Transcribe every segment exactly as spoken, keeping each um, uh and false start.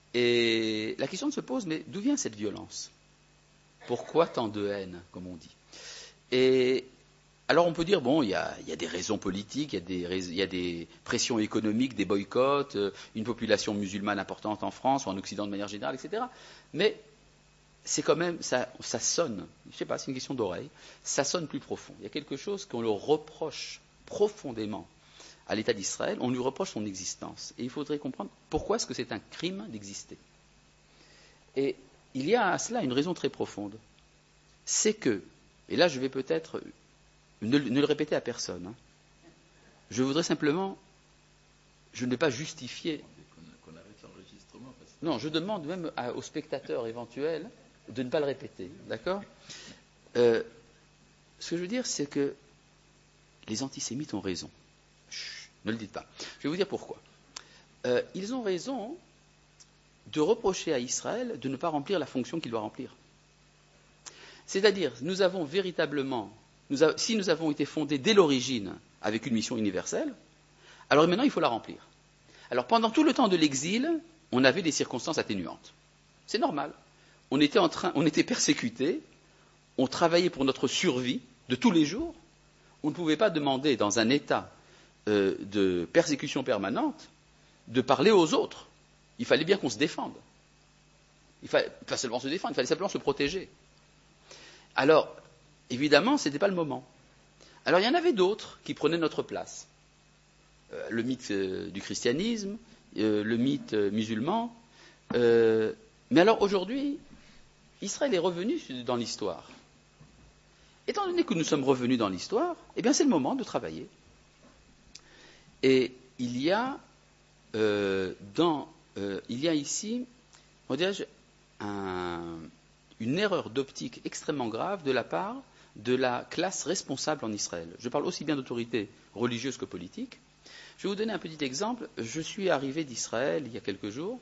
Et la question se pose, mais d'où vient cette violence? Pourquoi tant de haine, comme on dit? Et alors on peut dire, bon, il y a, il y a des raisons politiques, il y a des, il y a des pressions économiques, des boycotts, euh, une population musulmane importante en France ou en Occident de manière générale, et cetera. Mais c'est quand même, ça, ça sonne, je ne sais pas, c'est une question d'oreille, ça sonne plus profond. Il y a quelque chose qu'on le reproche profondément à l'État d'Israël, on lui reproche son existence. Et il faudrait comprendre pourquoi est-ce que c'est un crime d'exister. Et il y a à cela une raison très profonde. C'est que, et là je vais peut-être ne, ne le répéter à personne, hein, je voudrais simplement, je ne vais pas justifier. Qu'on arrête l'enregistrement. Parce que... Non, je demande même à, aux spectateurs éventuels de ne pas le répéter, d'accord? euh, Ce que je veux dire, c'est que les antisémites ont raison. Chut, ne le dites pas. Je vais vous dire pourquoi. Euh, ils ont raison de reprocher à Israël de ne pas remplir la fonction qu'il doit remplir. C'est-à-dire, nous avons véritablement, nous a, si nous avons été fondés dès l'origine avec une mission universelle, alors maintenant il faut la remplir. Alors pendant tout le temps de l'exil, on avait des circonstances atténuantes. C'est normal. On était, en train, on était persécutés, on travaillait pour notre survie de tous les jours. On ne pouvait pas demander dans un état euh, de persécution permanente de parler aux autres. Il fallait bien qu'on se défende. Il fallait pas seulement se défendre, il fallait simplement se protéger. Alors, évidemment, ce n'était pas le moment. Alors, il y en avait d'autres qui prenaient notre place. Euh, le mythe euh, du christianisme, euh, le mythe euh, musulman. Euh, mais alors, aujourd'hui, Israël est revenu dans l'histoire. Étant donné que nous sommes revenus dans l'histoire, eh bien, c'est le moment de travailler. Et il y a, euh, dans, euh, il y a ici, on dirait, un, une erreur d'optique extrêmement grave de la part de la classe responsable en Israël. Je parle aussi bien d'autorités religieuses que politiques. Je vais vous donner un petit exemple. Je suis arrivé d'Israël il y a quelques jours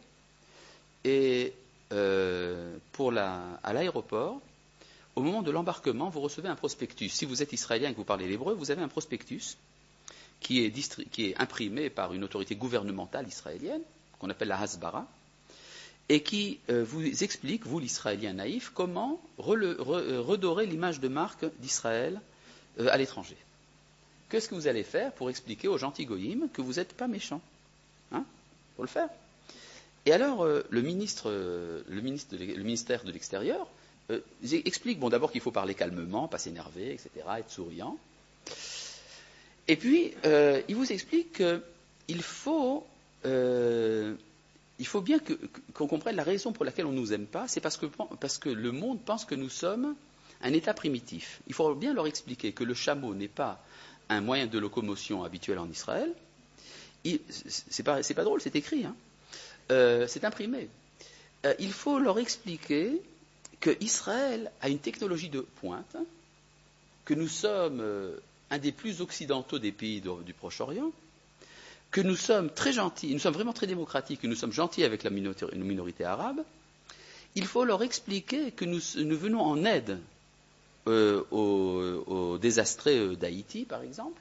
et euh, pour la, à l'aéroport, au moment de l'embarquement, vous recevez un prospectus. Si vous êtes israélien et que vous parlez l'hébreu, vous avez un prospectus qui est, distri- qui est imprimé par une autorité gouvernementale israélienne, qu'on appelle la Hasbara, et qui euh, vous explique, vous l'Israélien naïf, comment re- re- redorer l'image de marque d'Israël euh, à l'étranger. Qu'est-ce que vous allez faire pour expliquer aux gentils goïms que vous n'êtes pas méchants? Hein? Faut le faire. Et alors, euh, le, ministre, euh, le, ministre de le ministère de l'Extérieur euh, explique, bon, d'abord qu'il faut parler calmement, pas s'énerver, et cetera, être souriant. Et puis, euh, il vous explique qu'il faut... Euh, Il faut bien que, qu'on comprenne la raison pour laquelle on ne nous aime pas, c'est parce que, parce que le monde pense que nous sommes un état primitif. Il faut bien leur expliquer que le chameau n'est pas un moyen de locomotion habituel en Israël. Il, c'est, pas, c'est pas drôle, c'est écrit, hein. euh, c'est imprimé. Euh, il faut leur expliquer que Israël a une technologie de pointe, que nous sommes euh, un des plus occidentaux des pays de, du Proche-Orient, que nous sommes très gentils, nous sommes vraiment très démocratiques, que nous sommes gentils avec la minorité, une minorité arabe. Il faut leur expliquer que nous, nous venons en aide euh, aux, aux désastrés d'Haïti, par exemple.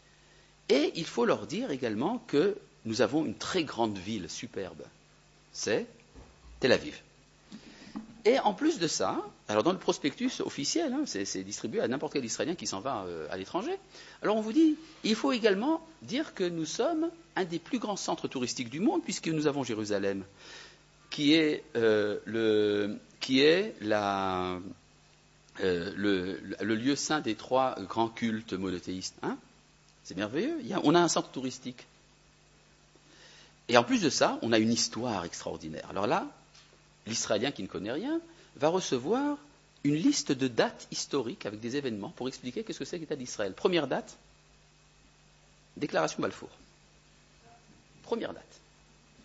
Et il faut leur dire également que nous avons une très grande ville superbe. C'est Tel Aviv. Et en plus de ça, alors dans le prospectus officiel, hein, c'est, c'est distribué à n'importe quel Israélien qui s'en va euh, à l'étranger, alors on vous dit, il faut également dire que nous sommes un des plus grands centres touristiques du monde, puisque nous avons Jérusalem, qui est, euh, le, qui est la, euh, le, le lieu saint des trois grands cultes monothéistes. Hein, c'est merveilleux, il y a, on a un centre touristique. Et en plus de ça, on a une histoire extraordinaire. Alors là, l'Israélien qui ne connaît rien va recevoir une liste de dates historiques avec des événements pour expliquer qu'est-ce que c'est l'État d'Israël. Première date, déclaration Balfour. Première date. D'accord ?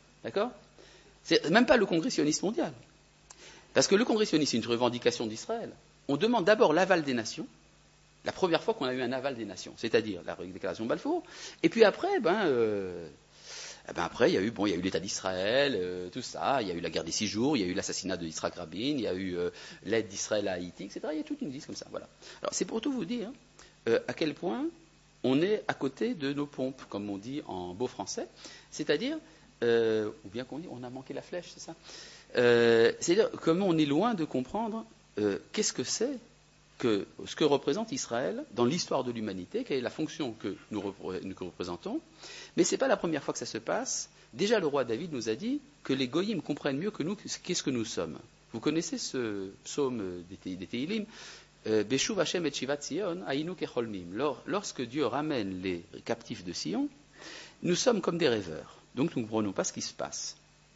C'est même pas le Congrès sioniste mondial. Parce que le Congrès sioniste, c'est une revendication d'Israël. On demande d'abord l'aval des nations. La première fois qu'on a eu un aval des nations, c'est-à-dire la déclaration Balfour. Et puis après, ben... Euh, Eh ben après, il y a eu, bon, il y a eu l'État d'Israël, euh, tout ça, il y a eu la guerre des six jours, il y a eu l'assassinat de Yitzhak Rabin, il y a eu euh, l'aide d'Israël à Haïti, et cetera. Il y a toute une liste comme ça. Voilà. Alors c'est pour tout vous dire euh, à quel point on est à côté de nos pompes, comme on dit en beau français. C'est-à-dire, euh, ou bien qu'on dit, on a manqué la flèche, c'est ça euh, C'est-à-dire, comment on est loin de comprendre euh, qu'est-ce que c'est que ce que représente Israël dans l'histoire de l'humanité, quelle est la fonction que nous, repré- nous représentons. Mais ce n'est pas la première fois que ça se passe. Déjà, le roi David nous a dit que les goyim comprennent mieux que nous qu'est-ce que nous sommes. Vous connaissez ce psaume des, des Tehillim, Beshuv Hashem et Shivat Sion, Ainu Kecholmim. Lorsque Dieu ramène les captifs de Sion, nous sommes comme des rêveurs. Donc nous ne comprenons pas ce qui se passe.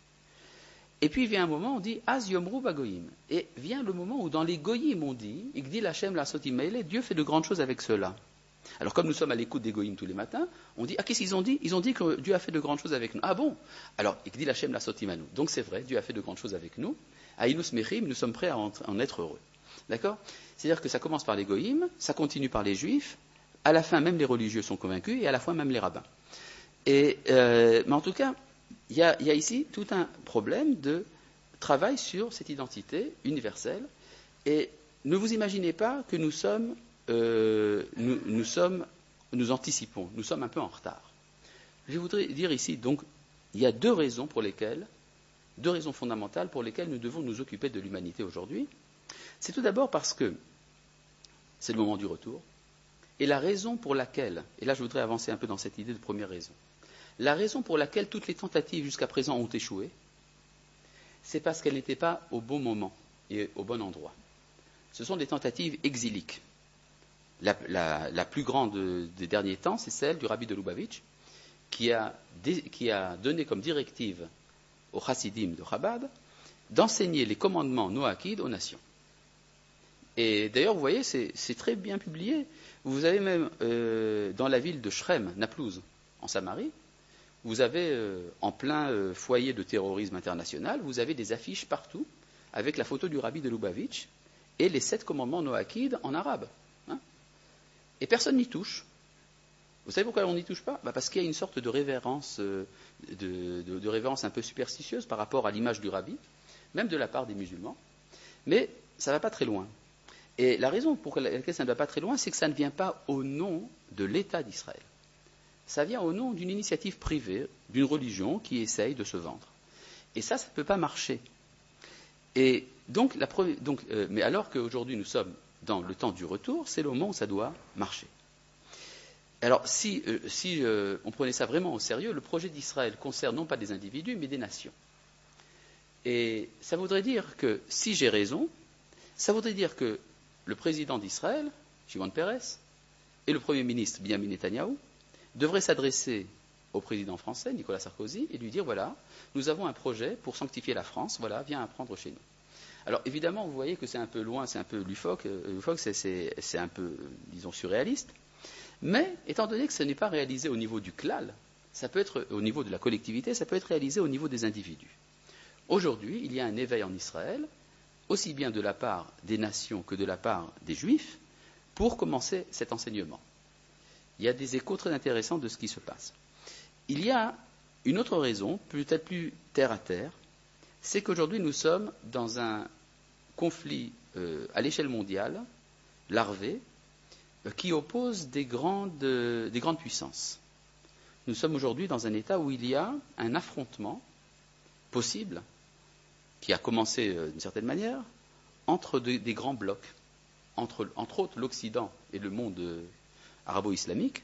Et puis vient un moment, on dit Az Yomru Bagoyim. Et vient le moment où dans les goyim on dit Igdil Hashem la Sotimeile, Dieu fait de grandes choses avec cela. Alors comme nous sommes à l'écoute des goyim tous les matins, on dit ah qu'est-ce qu'ils ont dit Ils ont dit que Dieu a fait de grandes choses avec nous. Ah bon Alors Igdil Hashem la Sotimanu. Donc c'est vrai, Dieu a fait de grandes choses avec nous. Aïnus Mechim, nous sommes prêts à en être heureux. D'accord C'est-à-dire que ça commence par les goyim, ça continue par les juifs, à la fin même les religieux sont convaincus et à la fin même les rabbins. Et, euh, mais en tout cas, il y, y a ici tout un problème de travail sur cette identité universelle. Et ne vous imaginez pas que nous sommes, euh, nous, nous sommes, nous anticipons, nous sommes un peu en retard. Je voudrais dire ici, donc, il y a deux raisons pour lesquelles, deux raisons fondamentales pour lesquelles nous devons nous occuper de l'humanité aujourd'hui. C'est tout d'abord parce que c'est le moment du retour. Et la raison pour laquelle, et là je voudrais avancer un peu dans cette idée de première raison, la raison pour laquelle toutes les tentatives jusqu'à présent ont échoué, c'est parce qu'elles n'étaient pas au bon moment et au bon endroit. Ce sont des tentatives exiliques. La, la, la plus grande des derniers temps, c'est celle du rabbi de Lubavitch, qui a, dé, qui a donné comme directive aux chassidim de Chabad d'enseigner les commandements noachides aux nations. Et d'ailleurs, vous voyez, c'est, c'est très bien publié. Vous avez même, euh, dans la ville de Shrem, Naplouse, en Samarie, vous avez, euh, en plein euh, foyer de terrorisme international, vous avez des affiches partout avec la photo du rabbi de Lubavitch et les sept commandements noachides en arabe. Hein et personne n'y touche. Vous savez pourquoi on n'y touche pas ? Bah parce qu'il y a une sorte de révérence, euh, de, de, de révérence un peu superstitieuse par rapport à l'image du rabbi, même de la part des musulmans. Mais ça ne va pas très loin. Et la raison pour laquelle ça ne va pas très loin, c'est que ça ne vient pas au nom de l'État d'Israël. Ça vient au nom d'une initiative privée, d'une religion qui essaye de se vendre. Et ça, ça ne peut pas marcher. Et donc, la pre... donc euh, mais alors qu'aujourd'hui nous sommes dans le temps du retour, c'est le moment où ça doit marcher. Alors, si, euh, si euh, on prenait ça vraiment au sérieux, le projet d'Israël concerne non pas des individus, mais des nations. Et ça voudrait dire que, si j'ai raison, ça voudrait dire que le président d'Israël, Shimon Peres, et le Premier ministre, Benjamin Netanyahou, devraient s'adresser au président français, Nicolas Sarkozy, et lui dire, voilà, nous avons un projet pour sanctifier la France, voilà, viens apprendre chez nous. Alors, évidemment, vous voyez que c'est un peu loin, c'est un peu loufoque, loufoque c'est, c'est, c'est un peu, disons, surréaliste, mais, étant donné que ce n'est pas réalisé au niveau du klal, ça peut être, au niveau de la collectivité, ça peut être réalisé au niveau des individus. Aujourd'hui, il y a un éveil en Israël, aussi bien de la part des nations que de la part des juifs, pour commencer cet enseignement. Il y a des échos très intéressants de ce qui se passe. Il y a une autre raison, peut-être plus terre à terre, c'est qu'aujourd'hui nous sommes dans un conflit euh, à l'échelle mondiale, larvé, euh, qui oppose des grandes, euh, des grandes puissances. Nous sommes aujourd'hui dans un état où il y a un affrontement possible, qui a commencé euh, d'une certaine manière, entre de, des grands blocs, entre, entre autres l'Occident et le monde euh, arabo-islamique,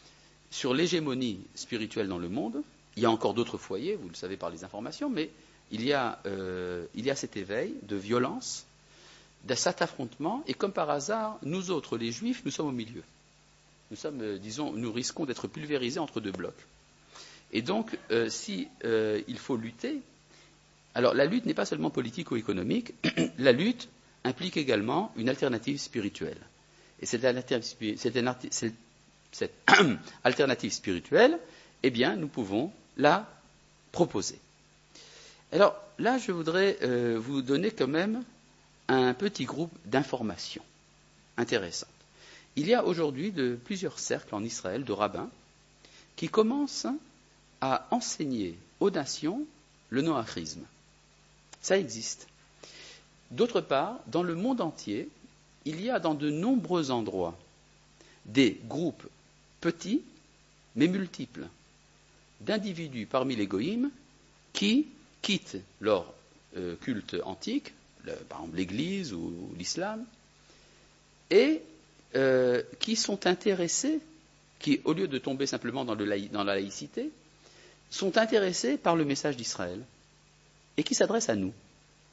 sur l'hégémonie spirituelle dans le monde. Il y a encore d'autres foyers, vous le savez par les informations, mais il y a, euh, il y a cet éveil de violence, de cet affrontement, et comme par hasard, nous autres, les juifs, nous sommes au milieu. Nous sommes, euh, disons, nous risquons d'être pulvérisés entre deux blocs. Et donc, euh, si euh, il faut lutter, alors la lutte n'est pas seulement politique ou économique, la lutte implique également une alternative spirituelle. Et cette alternative, cette, cette alternative spirituelle, eh bien, nous pouvons la proposer. Alors là, je voudrais euh, vous donner quand même un petit groupe d'informations intéressantes. Il y a aujourd'hui de plusieurs cercles en Israël de rabbins qui commencent à enseigner aux nations le noachrisme. Ça existe. D'autre part, dans le monde entier, il y a dans de nombreux endroits des groupes petits, mais multiples, d'individus parmi les goïms qui quittent leur euh, culte antique, le, par exemple l'Église ou, ou l'islam, et euh, qui sont intéressés, qui, au lieu de tomber simplement dans, le laï, dans la laïcité, sont intéressés par le message d'Israël et qui s'adressent à nous.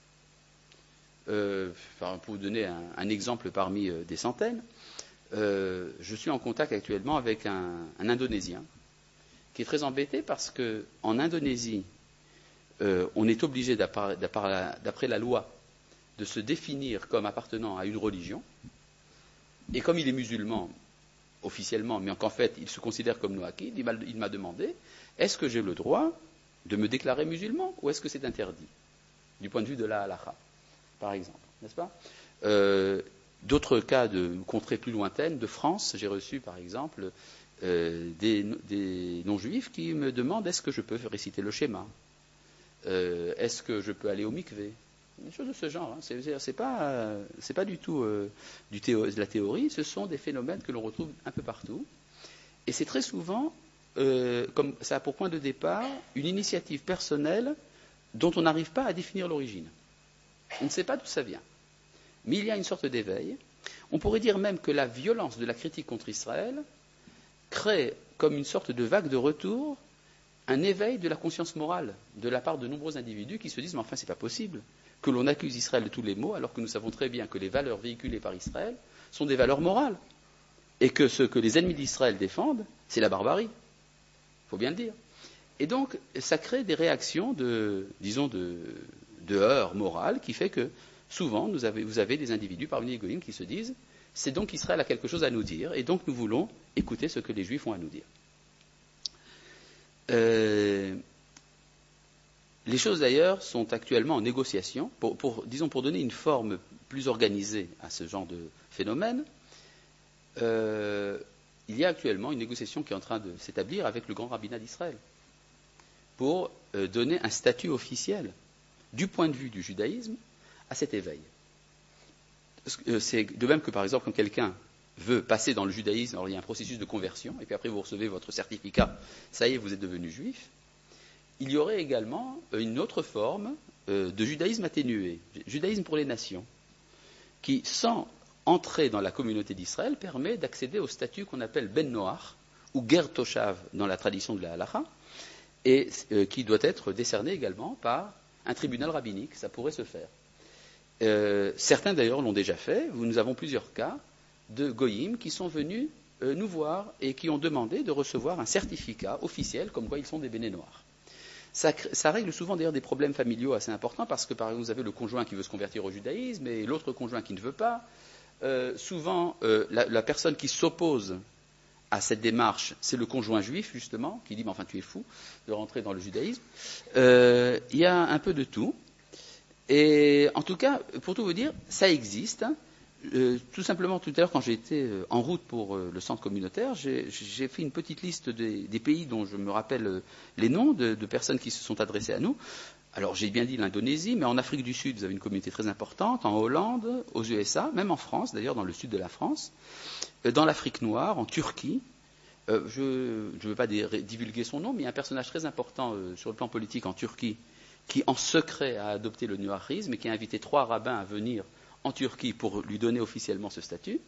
Euh, enfin, pour vous donner un, un exemple parmi euh, des centaines, euh, je suis en contact actuellement avec un, un Indonésien qui est très embêté parce qu'en Indonésie, euh, on est obligé, d'après la, d'après la loi, de se définir comme appartenant à une religion. Et comme il est musulman, officiellement, mais qu'en fait, il se considère comme noakide, il m'a, il m'a demandé, est-ce que j'ai le droit de me déclarer musulman ou est-ce que c'est interdit, du point de vue de la halakha, par exemple, n'est-ce pas? euh, D'autres cas de contrées plus lointaines, de France, j'ai reçu, par exemple, euh, des, des non-juifs qui me demandent, est-ce que je peux réciter le schéma? euh, Est-ce que je peux aller au mikvé? Des choses de ce genre. Hein. C'est, c'est, pas, euh, c'est pas du tout euh, du théo- de la théorie, ce sont des phénomènes que l'on retrouve un peu partout. Et c'est très souvent, euh, comme ça a pour point de départ, une initiative personnelle dont on n'arrive pas à définir l'origine. On ne sait pas d'où ça vient. Mais il y a une sorte d'éveil. On pourrait dire même que la violence de la critique contre Israël crée comme une sorte de vague de retour un éveil de la conscience morale de la part de nombreux individus qui se disent « mais enfin, c'est pas possible » que l'on accuse Israël de tous les maux, alors que nous savons très bien que les valeurs véhiculées par Israël sont des valeurs morales, et que ce que les ennemis d'Israël défendent, c'est la barbarie. Il faut bien le dire. Et donc, ça crée des réactions de, disons, de, de heurts morales, qui fait que, souvent, nous avez, vous avez des individus parmi les goïms qui se disent « c'est donc qu'Israël a quelque chose à nous dire, et donc nous voulons écouter ce que les Juifs ont à nous dire ». Euh, Les choses d'ailleurs sont actuellement en négociation, pour, pour, disons pour donner une forme plus organisée à ce genre de phénomène. Euh, il y a actuellement une négociation qui est en train de s'établir avec le grand rabbinat d'Israël pour euh, donner un statut officiel du point de vue du judaïsme à cet éveil. C'est de même que par exemple quand quelqu'un veut passer dans le judaïsme, alors il y a un processus de conversion, et puis après vous recevez votre certificat, ça y est, vous êtes devenu juif. Il y aurait également une autre forme de judaïsme atténué, judaïsme pour les nations, qui, sans entrer dans la communauté d'Israël, permet d'accéder au statut qu'on appelle Ben Noach, ou Ger Toshav dans la tradition de la Halacha, et euh, qui doit être décerné également par un tribunal rabbinique, ça pourrait se faire. Euh, certains d'ailleurs l'ont déjà fait, nous avons plusieurs cas de goïm qui sont venus euh, nous voir et qui ont demandé de recevoir un certificat officiel comme quoi ils sont des béné noirs. Ça, ça règle souvent d'ailleurs des problèmes familiaux assez importants parce que par exemple vous avez le conjoint qui veut se convertir au judaïsme et l'autre conjoint qui ne veut pas. Euh, souvent euh, la, la personne qui s'oppose à cette démarche, c'est le conjoint juif justement, qui dit mais enfin tu es fou de rentrer dans le judaïsme. Euh, il y a un peu de tout. Et en tout cas, pour tout vous dire, ça existe. Hein. Euh, tout simplement, tout à l'heure, quand j'ai été euh, en route pour euh, le centre communautaire, j'ai, j'ai fait une petite liste des, des pays dont je me rappelle euh, les noms de, de personnes qui se sont adressées à nous. Alors, j'ai bien dit l'Indonésie, mais en Afrique du Sud, vous avez une communauté très importante, en Hollande, aux U S A, même en France, d'ailleurs, dans le sud de la France, euh, dans l'Afrique noire, en Turquie. Euh, je ne veux pas divulguer son nom, mais il y a un personnage très important euh, sur le plan politique en Turquie qui, en secret, a adopté le noarisme et qui a invité trois rabbins à venir en Turquie pour lui donner officiellement ce statut,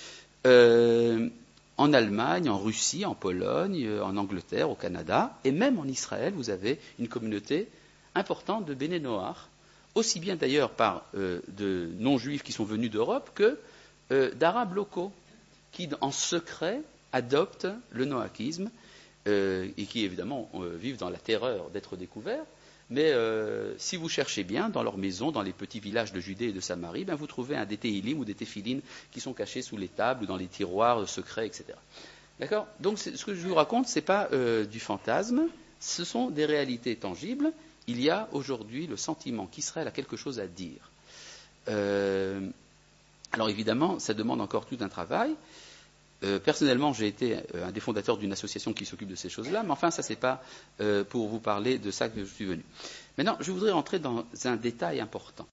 euh, en Allemagne, en Russie, en Pologne, en Angleterre, au Canada, et même en Israël, vous avez une communauté importante de béné noirs, aussi bien d'ailleurs par euh, de non-juifs qui sont venus d'Europe que euh, d'Arabes locaux, qui en secret adoptent le noakisme euh, et qui évidemment euh, vivent dans la terreur d'être découverts. Mais euh, si vous cherchez bien, dans leurs maisons, dans les petits villages de Judée et de Samarie, ben vous trouvez un des téhilim ou des téphilines qui sont cachés sous les tables, dans les tiroirs secrets, et cetera. D'accord ? Donc ce que je vous raconte, ce n'est pas euh, du fantasme, ce sont des réalités tangibles. Il y a aujourd'hui le sentiment qu'Israël a quelque chose à dire. Euh, alors évidemment, ça demande encore tout un travail. Euh, personnellement, j'ai été euh, un des fondateurs d'une association qui s'occupe de ces choses-là, mais enfin, ça, c'est pas euh, pour vous parler de ça que je suis venu. Maintenant, je voudrais rentrer dans un détail important.